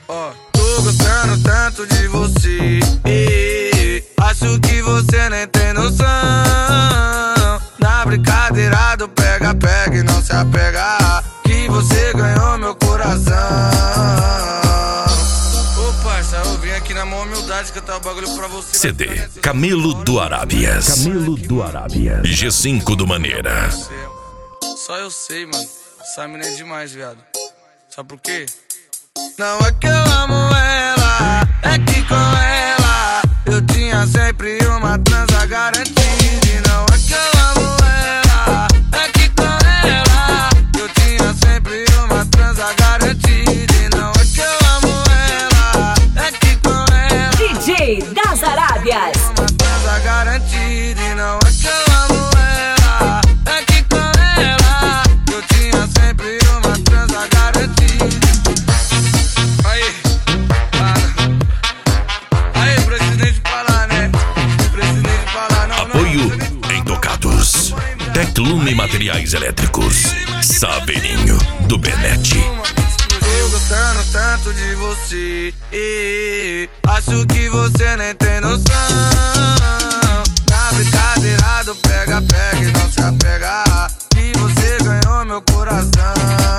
Ó, tô gostando tanto de você, acho que você nem tem noção. Na brincadeira do pega-pega e não se apegar, que você ganhou meu coração. Ô parça, eu vim aqui na maior humildade cantar o bagulho pra você. CD Camilo do Arábias. Camilo do Arábias. G5 do Maneira. Só eu sei, mano. Essa mina é demais, viado. Sabe por quê? Não é que eu amo ela, é que com ela eu tinha sempre uma transa garantida. E não é que eu amo ela, é que com ela eu tinha sempre uma transa garantida. E não é que eu amo ela, é que com ela DJ das Arábias. uma transa garantida. E não é que eu amo ela, é que com ela eu tinha sempre uma transa garantida. Aí, presidente falar, né? Presidente falar, não. Apoio em tocados. Teclume Materiais Elétricos. Saveirinho do Benete. Eu gostando tanto de você, acho que você nem tem noção. Na brincadeira do pega-pega e não se apegar, que você ganhou meu coração.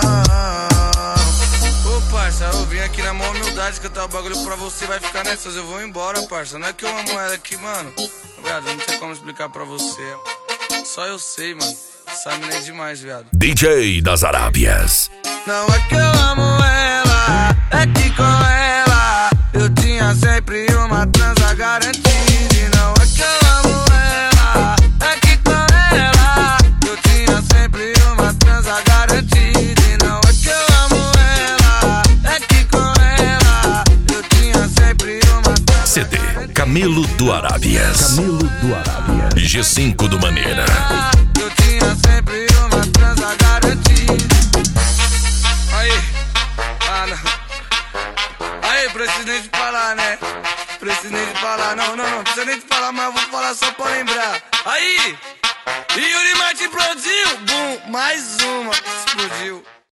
Ô parça, eu vim aqui na maior humildade cantar o bagulho pra você. Vai ficar nessas, eu vou embora, parça. Não é que eu amo ela aqui, mano. Viado, não tem como explicar pra você. Só eu sei, mano. Essa mina é demais, viado. DJ das Arábias. Não é que eu amo ela, é que com ela eu tinha sempre uma transa garantida. E não é que eu amo ela, é que com ela eu tinha sempre uma transa garantida. E não é que eu amo ela, é que com ela eu tinha sempre uma transa CD garantida. Camilo do Arábias. Camilo do Arábias. G5 do Maneira. Eu tinha sempre uma transa garantida. Aí, não. Aí, presidente falar, né? Presidente falar, não precisa nem te falar, mas eu vou falar só pra lembrar. Aí, Yuri Martin produziu, bum, mais uma, explodiu.